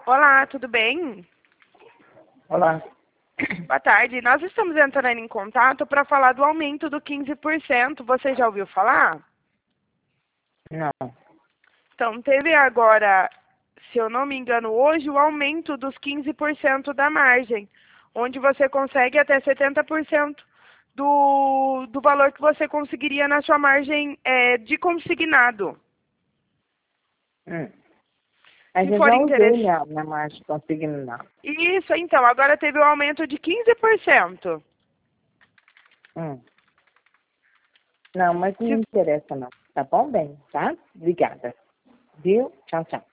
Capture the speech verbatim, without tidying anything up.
Olá, tudo bem? Olá. Boa tarde. Nós estamos entrando em contato para falar do aumento do quinze por cento. Você já ouviu falar? Não. Então, teve agora, se eu não me engano, hoje o aumento dos quinze por cento da margem, onde você consegue até setenta por cento do, do valor que você conseguiria na sua margem é, de consignado. Hum. Mas Se eu for já usei interesse... minha, minha marcha consignada. Isso, então, agora teve o aumento de quinze por cento. Hum. Não, mas não Se me interessa não. Tá bom, bem, tá? Obrigada. Viu? Tchau, tchau.